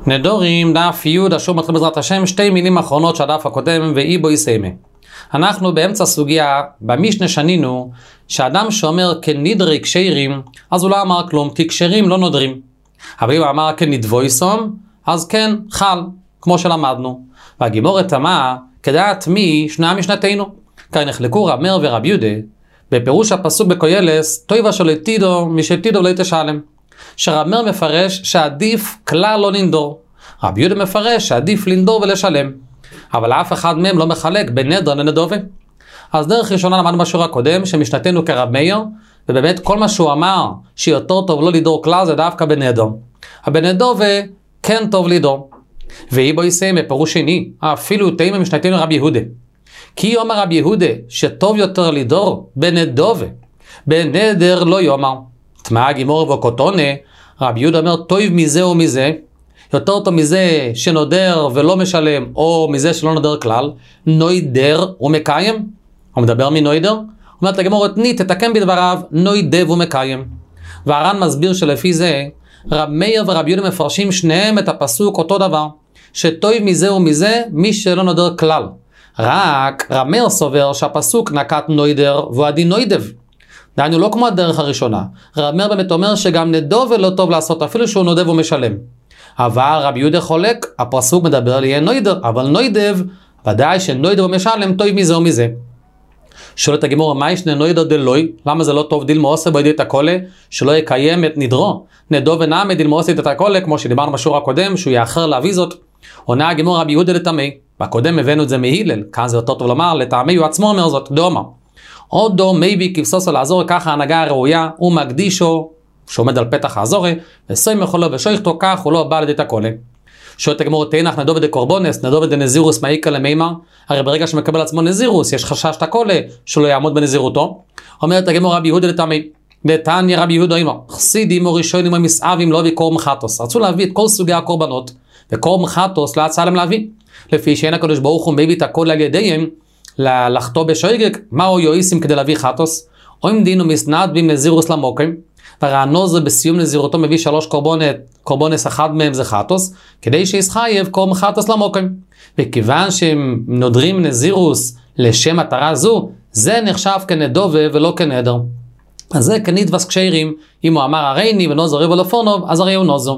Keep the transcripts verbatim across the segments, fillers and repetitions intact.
נדורים דף י' אשור מתחיל בעזרת השם, שתי מילים אחרונות של הדף הקודם ואי בו יסיימה. אנחנו באמצע סוגיה, במשנה שנינו, שאדם שאומר כנדרי קשרים, אז הוא לא אמר כלום, כי קשרים לא נודרים. אבל אם הוא אמר כנדבויסום, אז כן, חל, כמו שלמדנו. והגימורת אמרה, כדעת מי שנה משנתנו. כאן נחלקו רב מאיר ורב יהודה, בפירוש הפסוק בקוילס, טויבה שלתידו משתידו לא תשלם. שרב מאיר מפרש שעדיף כלל לא לנדור. רב יהודה מפרש שעדיף לנדור ולשלם. אבל אף אחד מהם לא מחלק בין נדר לנדובה. אז דרך ראשונה למדנו בשיעור הקודם שמשנתנו כרב מאיר, ובאמת כל מה שהוא אמר שיותר טוב לא לדור כלל זה דווקא בנדר. הבנדובה כן טוב לדור. ואי בו יסיימה בפירוש שני, אפילו תימה משנתנו רב יהודה. כי אומר רב יהודה שטוב יותר לדור בנדובה, בנדר לא יאמר. תמה גימור וקוטונה, רב יהודה אומר טוב מזה או מזה, יותר טוב מזה שנודר ולא משלם, או מזה שלא נודר כלל, נוידר ומקיים. הוא מדבר מנוידר, הוא אומר לגמור תני תתקן בדבריו, נוידב ומקיים. והר"ן מסביר שלפי זה, רב מאיר ורב יהודה מפרשים שניהם את הפסוק אותו דבר, שטוב מזה ומזה מי שלא נודר כלל. רק רב מאיר סובר שהפסוק נקט נוידר והוא עדי נוידב. דהיינו לא כמו הדרך הראשונה. רב מאיר באמת אומר שגם נדוב לא טוב לעשות אפילו שהוא נודב ומשלם. אבל רב יהודה חולק, הפסוק מדבר על יהיה נוידר, אבל נוידב, ודאי שנוידב ומשלם טוב מזה ומזה. שואלת הגימור, מה ישנה נוידר דלוי? למה זה לא טוב דיל מאוסה בידי את הקולה, שלא יקיים את נדרו? נדוב ונעמד דיל מאוסה את הקולה, כמו שדיברנו בשיעור הקודם, שהוא יאחר להביא זאת. עונה הגימור רב יהודה לטמא. בקודם הבאנו את זה מהילל, כאן זה יותר טוב לומר, לטעמי הוא עצמו אומר זאת, דומה. עוד דו מייבי כבסוסו לעזור, ככה ההנהגה הראויה, הוא מקדישו, שעומד על פתח העזורי, וסוי מחולו ושויכתו, כך הוא לא בא לידי את הקולה. שואלת הגמור, תנח נדוב די קורבונס, נדוב די נזירוס מאיקה למימר, הרי ברגע שמקבל עצמו נזירוס, יש חשש את הקולה, שלא יעמוד בנזירותו. אומרת הגמור רבי יהודה לטעמי, דתניא רבי יהודה אמר, חסידים או ראשונים או מסעבים לא בקורם חטוס. רצו להביא את כל סוגי הקורבנות, וקורם חטוס לא יצא להם להביא. לפי שאין הקדוש ברוך הוא מביא את הכל על ידיהם, לחטוא בשויגק, מהו יועיסים כדי להביא חטוס? או אם דינו מסנד בים נזירוס למוקם, והנוזר בסיום נזירותו מביא שלוש קורבנות, קורבונס אחד מהם זה חטוס, כדי שישחייב קורם חטוס למוקם. וכיוון שהם נודרים נזירוס לשם מטרה זו, זה נחשב כנדובה ולא כנדר. אז זה כנדבס קשרים, אם הוא אמר הריני ונוזר ריבו לפורנוב, אז הרי הוא נוזר.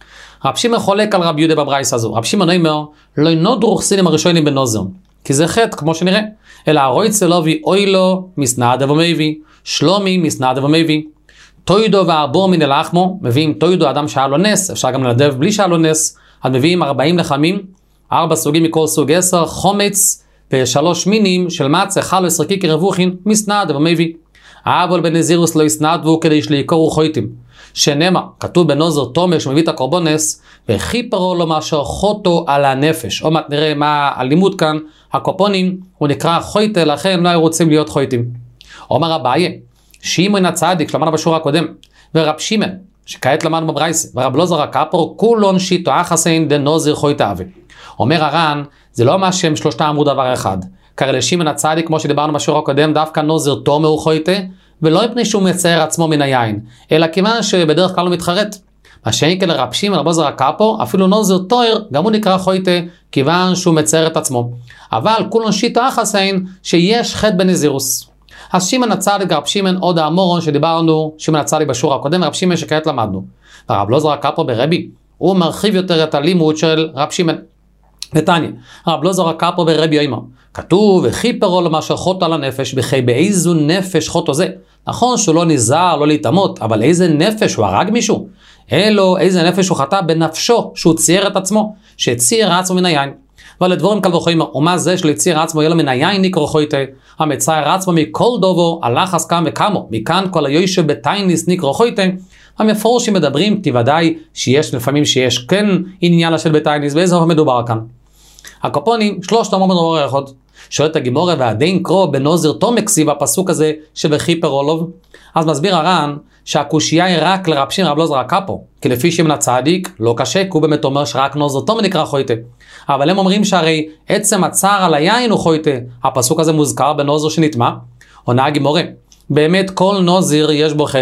רב שמעון חולק על רב יהודה בברייס הזו. רב שמעון אומר, לא נודרו חסידים הראשונים בנוזר, כי זה חטא כמו שנראה. אלא הרויצה לא בי אוי לו מסנדב ומביא, שלומי מסנדב ומביא. טוידו והארבור מן הלחמו, מביאים טוידו אדם שהיה לו נס, אפשר גם לנדב בלי שהיה לו נס, אז מביאים ארבעים לחמים, ארבע סוגים מכל סוג עשר, חומץ ושלוש מינים של מצה, חל וסרקי כרבוכין, מסנדב ומביא. אבל בנזירוס לא יסנדבו כדי שלעיקורו חויטים. שנאמר, כתוב בנוזר תומר שמביא את הקורבונס, וכיפרו לו מאשר חוטו על הנפש. עוד מעט נראה מה הלימוד כאן, הקופונים, הוא נקרא חויטה, לכן לא היו רוצים להיות חויטים. אומר אביי, שמעון הצדיק, שלמדנו בשיעור הקודם, ורב שמעון, שכעת למדנו בברייסה, ורב אלעזר הקפר, כולון שיטו אחסיין דנוזר חויטה אבי. אומר הר"ן, זה לא מה שהם שלושתם אמרו דבר אחד. כי לשמעון הצדיק, כמו שדיברנו בשיעור הקודם, דווקא נוזר תומר הוא חויטה, ולא מפני שהוא מצייר עצמו מן היין, אלא כיוון שבדרך כלל הוא מתחרט. מה שאין כן לרב שמעון רב אלעזר הקפר, אפילו נוזר תואר, גם הוא נקרא חויטה, כיוון שהוא מצייר את עצמו. אבל כולון שיטו אחסיין, שיש חטא בנזירוס. אז שמעון הצדיק רב שמעון עוד האמורון שדיברנו, שמעון הצדיק בשיעור הקודם, רב שמעון שכעת למדנו. הרב אלעזר הקפר ברבי, הוא מרחיב יותר את הלימוד של רב שמעון. נתניה, רב אלעזר הקפר ברבי יאמר, כתוב וכיפרו לו מאשר חוטו על הנפש, בכי באיזו נפש חוטו זה. נכון שהוא לא נזהר, לא להתאמות, אבל איזה נפש הוא הרג מישהו? אלו איזה נפש הוא חטא בנפשו, שהוא צייר את עצמו, שצייר עצמו מן היין. אבל לדבורים קל וחומר, ומה זה שלצייר עצמו יהיה לו מן היין נקרא חוטה, המצייר עצמו מכל דובו, הלך אז קם וכמו, מכאן כל היושב בתייניס נקרא חוטה. המפורשים מדברים, תוודאי שיש לפעמים שיש כן עניין של בתייניס, באיזה אופן מדובר כאן. הקופונים, שלושת אמור מדובר אחד. שואלת הגימורה, והדין קרוא בנוזר תומקסי בפסוק הזה שבכיפרולוב. אז מסביר הר"ן שהקושייה היא רק לרב שמעון רב אלעזר הקפר, כי לפי שמעון הצדיק לא קשה, כי הוא באמת אומר שרק נוזר תומר נקרא חויטה. אבל הם אומרים שהרי עצם הצער על היין הוא חויטה. הפסוק הזה מוזכר בנוזר שנטמע. עונה הגימורה, באמת כל נוזר יש בו חטא.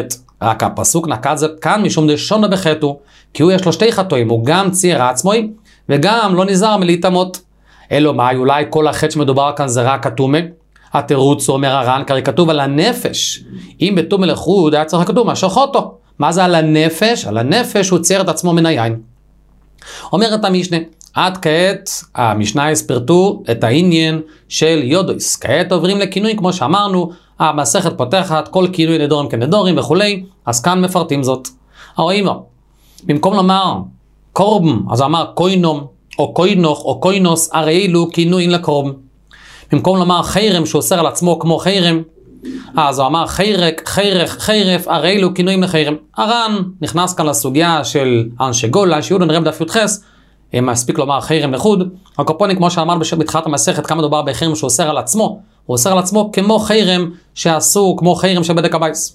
רק הפסוק נקט זה כאן משום דשונו בחטאו, כי הוא יש לו שתי חטאים, הוא גם צייר עצמוי, וגם לא נזהר מלהתאמות. אלו מה, אולי כל החטא שמדובר כאן זה רק התומה? התירוץ אומר הר"ן, כי כתוב על הנפש. אם בתומה לחוד היה צריך כתוב משוך אותו. מה זה על הנפש? על הנפש הוא צייר את עצמו מן היין. אומרת המשנה, עד כעת המשנה הספרטו את העניין של יודויס. כעת עוברים לכינוי, כמו שאמרנו, המסכת פותחת כל כינוי נדורים כנדורים וכולי, אז כאן מפרטים זאת. הרואים לו, במקום לומר קורבן, אז הוא אמר קוינום, או קוינוך, או קוינוס, הרי אלו כינויים לקורבן. במקום לומר חרם שאוסר על עצמו כמו חרם, אז הוא אמר חירק, חירך, חירף, הרי אלו כינויים לחרם. הר"ן נכנס כאן לסוגיה של אנשי גולה, שיהודו נראה בדף י"ח, אם מספיק לומר חרם לחוד, הקופונים כמו שאמר בתחילת המסכת, כמה מדובר בחרם שאוסר על עצמו, הוא אוסר על עצמו כמו חרם שעשו, כמו חרם של בדק הבייס.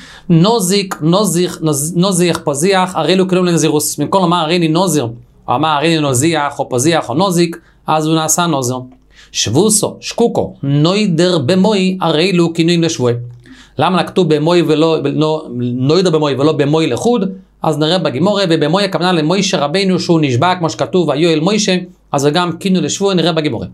נוזיק, נוזיך, נוז, נוזיך, פוזיח, הרי אלו כינויים לנזירוס. במקום לומר הרי לי נוזיר, הוא אמר הרי לי נוזיח, או פוזיח, או נוזיק, אז הוא נעשה נוזיר. שבוסו, שקוקו, נוידר במוי, הרי אלו כינויים לשבועי. למה נקטו במוי ולא, לא, נוידר במוי ולא במוי לחוד? אז נראה בגימורה, ובמוי הכוונה למוישה רבינו שהוא נשבע, כמו שכתוב, היו אל מוישה, אז זה גם כינוי לשבועי, נראה בגימורה.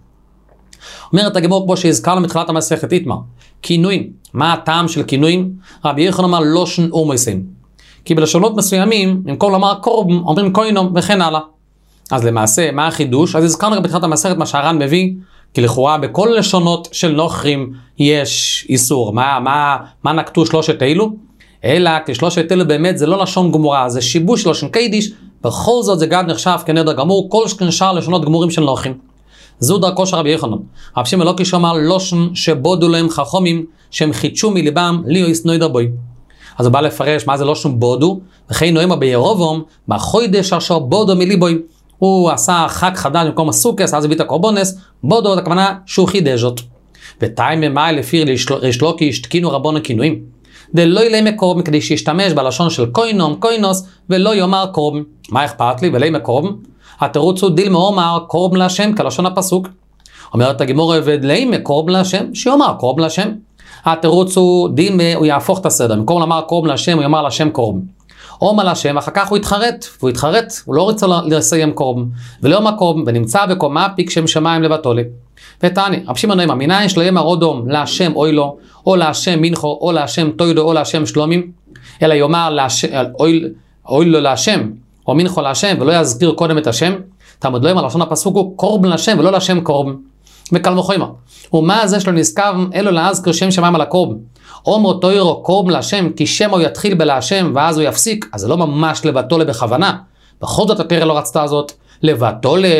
אומרת הגימור כמו שהזכרנו מתחילת המסכת איתמר, כינויים. מה הטעם של כינויים? רבי יוחנן אמר לושן אומייסים. כי בלשונות מסוימים, במקום לומר קורבן, אומרים קוינום וכן הלאה. אז למעשה, מה החידוש? אז הזכרנו גם בתחילת המסכת מה שהר"ן מביא, כי לכאורה בכל לשונות של נוכרים יש איסור. מה, מה, מה נקטו שלושת אלו? אלא כשלושת אלו באמת זה לא לשון גמורה, זה שיבוש לשון קיידיש, בכל זאת זה גם נחשב כנדר גמור, כל שאר לשונות גמורים של נוכרים. זו דרכו של רבי יוחנן. רב שמעון לוקיש אמר לושן שבודו להם חכמים שהם חידשו מליבם ליאוס נוידר בוי. אז הוא בא לפרש מה זה לושן בודו, וכי נוימה בירובום, בחוידש אשר בודו מליבוי. הוא עשה חג חדש במקום הסוכס, אז הביא את הקורבונס, בודו, את הכוונה שהוא חידש זאת. ותיים במאי לפי ריש לוקיש תקינו רבון הכינויים. דלא ילמה קורבן כדי שישתמש בלשון של קוינום, קוינוס, ולא יאמר קורבן. מה אכפת לי? ולמה קורבן? התירוץ הוא דיל מאומר קורבן להשם כלשון הפסוק. אומרת הגימורה ודלמה קורבן להשם, שיאמר קורבן להשם. התירוץ הוא דיל, הוא יהפוך את הסדר. במקום לומר קורבן להשם, הוא יאמר להשם קורבן. אומר להשם, אחר כך הוא יתחרט, והוא יתחרט, הוא לא רוצה לסיים קורבן, ולא יאמר קורבן, ונמצא בקומה פיק שם שמיים לבטולי. ותעני, רב שמעון נאמר, מניין שלא יאמר עוד דום להשם אוי לו, או להשם מנחו, או להשם תוידו, או להשם שלומים, אלא יאמר להשם, אוי, אוי לו להשם, או מנחו להשם, ולא יזכיר קודם את השם. תלמוד לא יאמר לשון הפסוק הוא קורבן להשם, ולא להשם קורבן. וקל וחומר. ומה זה שלא נזכר אלו להזכיר שם שמיים על הקורבן? אומרו תוירו קורבן להשם, כי שם הוא יתחיל בלהשם, ואז הוא יפסיק. אז זה לא ממש לבטולה בכוונה. בכל זאת התורה לא רצתה זאת, לבטולה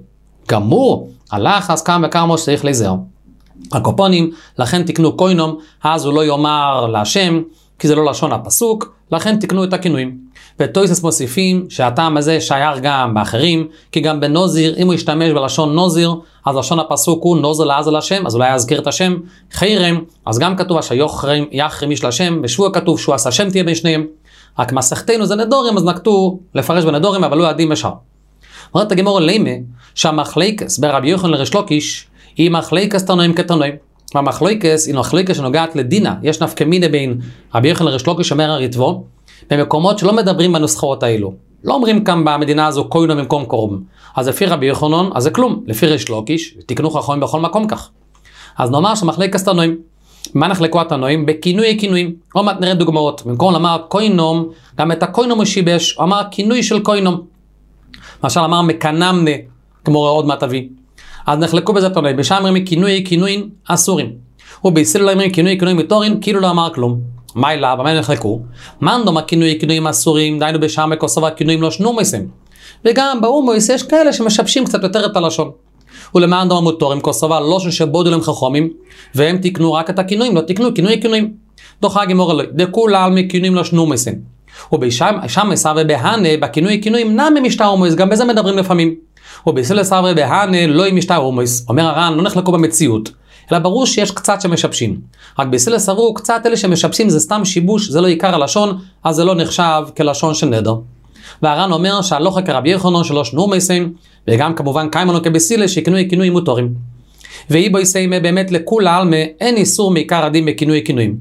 גמור, הלך אז כמה וכמה שצריך להיזהר. הקופונים, לכן תקנו קוינום, אז הוא לא יאמר להשם, כי זה לא לשון הפסוק, לכן תקנו את הכינויים. ותויסס מוסיפים שהטעם הזה שייך גם באחרים, כי גם בנוזיר, אם הוא ישתמש בלשון נוזיר, אז לשון הפסוק הוא נוזר לעזר לשם, אז אולי יזכיר את השם. חרם, אז גם כתוב שיחרם יחרם איש לשם, בשבוע כתוב שהוא עשה שם תהיה בין שניהם. רק מסכתנו זה נדורים, אז נקטו לפרש בנדורים, אבל לא יודעים בשאר. אומרת הגמרא לימה, שהמחלוקס ברבי יוחנן לריש לוקיש, היא מחלוקס תנועים כתנועים. והמחלוקס היא מחלוקס שנוגעת לדינה, יש נפקא מינה בין רבי יוחנן לריש לוקיש אומר הריטב"א, במקומות שלא מדברים בנוסחאות האלו. לא אומרים כאן במדינה הזו קוינום במקום קורבן. אז לפי רבי יוחנן, אז זה כלום. לפי ריש לוקיש, תקנו חכמים בכל מקום כך. אז נאמר שמחלוקס תנועים. מה נחלקו התנועים? בכינוי כינויים. עוד מעט נראה דוגמאות. במקום לומר קוינום, גם את הקוינום הוא שיבש, הוא אמר כינוי של קוינום. למשל אמר מקנמנה, כמו עוד מעט אבי. אז נחלקו בזה תנועים. בשם אומרים כינוי כינויים אסורים. ובישראל לא אומרים כינוי כינויים מתורין, כאילו לא אמר כלום. מה אלה? במה נחלקו? מאן דומה כינוי כינויים אסורים, דיינו בשם בקוסובה כינויים לא שנומייסים. וגם באומויס יש כאלה שמשבשים קצת יותר את הלשון. ולמאן דומה מותורים קוסובה לא שבודו להם חכמים, והם תקנו רק את הכינויים, לא תקנו כינוי כינויים. דוחה גמור אלוהי, דכולה על מכינויים לא שנומייסים. ובשם מסר ובהנה, בכינוי כינויים נמי משטר הומויס, גם בזה מדברים לפעמים. ובישראל מסר ובהנה לא עם משטר הומויס. אומר הר"ן, לא נחלקו במציאות. אלא ברור שיש קצת שמשבשים. רק בישראל סברו קצת אלה שמשבשים זה סתם שיבוש, זה לא עיקר הלשון, אז זה לא נחשב כלשון של נדר. והר"ן אומר שהלוכה כרבי יוחנן שלא שנומייסים, וגם כמובן קיימנו כבסילה שכינוי כינויים מותרים. ואי בו יסיימה באמת לכולה עלמה, אין איסור מעיקר הדין בכינוי כינויים.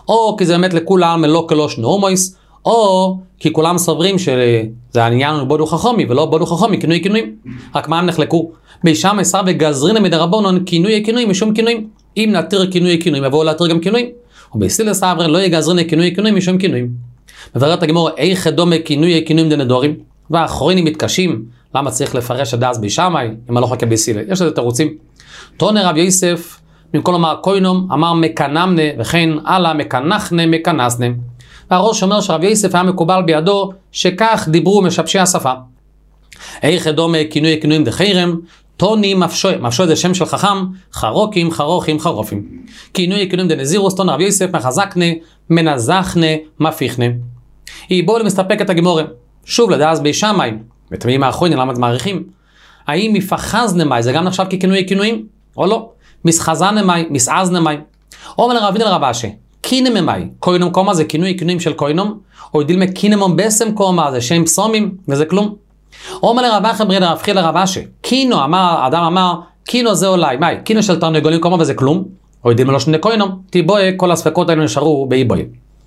או כי זה באמת לכולם מלא כלוש נורמויס, או כי כולם סוברים שזה העניין הוא בודו חכומי, ולא בודו חכומי, כינוי כינויים. רק מה הם נחלקו? בישם מסר וגזרין מדרבנון כינוי כינויים משום כינויים. אם נתיר כינוי כינויים, יבואו להתיר גם כינויים. ובסילה סברין לא יגזרין כינוי כינויים משום כינויים. מבארת הגמור, איך דומה כינוי כינויים דנדורים, והאחרונים מתקשים, למה צריך לפרש הדס בישמי, אם הלוך כבסילה. יש לזה תירוצים. תונה רב יוסף, במקום לומר קוינום, אמר מקנמנה, וכן הלאה מקנחנה מקנסנה. והראש אומר שרב יוסף היה מקובל בידו, שכך דיברו משבשי השפה. איך דומה כינוי כינויים דחיירם, טוני מפשוי, מפשוי זה שם של חכם, חרוקים, חרוכים, חרופים. כינוי כינויים דנזירוס, תונה רב יוסף מחזקנה, מנזחנה, מפיכנה. היא בואו למסתפק את הגמורה. שוב לדעת בישמי, ותמידים האחרונים למה מעריכים. האם מפחז נמי, זה גם נחשב ככינוי כינויים? או לא? מסחזה נמי, מסעז נמי. אומר לרבין אל רבשי, קינם ממי, קוינום קומה זה כינוי כינויים של קוינום, או דילמה קינמום בסם קומה זה שם פסומים, וזה כלום. אומר לרבח ברד רב חיל לרבשי, קינו, אמר, אדם אמר, קינו זה אולי, מי, קינו של תרנגולים קומה וזה כלום, או דילמה לא שני קוינום, תיבוי כל הספקות האלה נשארו באיבוי.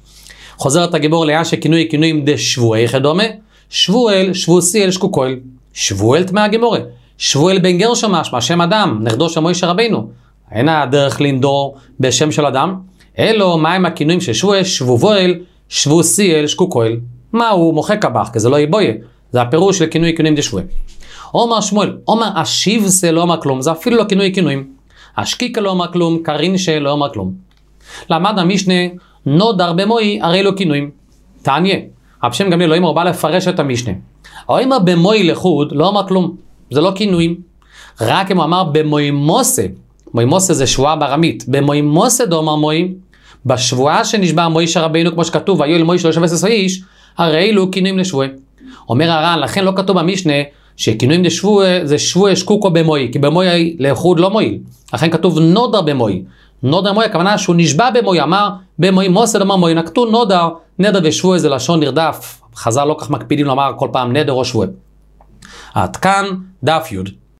חוזרת הגיבור ליאשי כינוי כינויים דשבועי חדומה, שבועל, שבוסיאל, שקוקויל. שבועל תמה הגימורה. שבועל בן גרשום משמע, שם אדם, נכדו של מוישה רבינו. אין הדרך לנדור בשם של אדם, אלו מהם הכינויים של שבועל, שבועל, שבוסיאל, שקוקויל. מה הוא מוחק הבח, כי זה לא יבויה. זה הפירוש לכינוי כינויים דשבועל. אומר שמואל, אומר אשיב זה לא אומר כלום, זה אפילו לא כינוי כינויים. אשקיקה לא אומר כלום, קרינשה לא אומר כלום. למד המשנה, נודר במוי הרי לא כינויים. תעניה. רב שם גמליאל אלוהים הרבה לפרש את המשנה. או אם במוי לחוד לא אמר כלום, זה לא כינויים. רק אם הוא אמר במוי מוסה, מוי מוסה זה שבועה ברמית, במוי מוסה דו אמר מוי, בשבועה שנשבע מוישה רבינו כמו שכתוב, היו אל מוישה שלושה עשר איש, הרי אלו כינויים לשבועה. אומר הר"ן, לכן לא כתוב במשנה שכינויים לשבועה זה שבועה שקוקו במוי, כי במוי לחוד לא מועיל. לכן כתוב נודר במוי. נודר מוי, הכוונה שהוא נשבע במוי, אמר במוי מוסד אמר מוי, נקטו נודר, נדר ושבוע זה לשון נרדף, חז"ל לא כך מקפידים לומר כל פעם נדר או שבוע. עד כאן דף י'.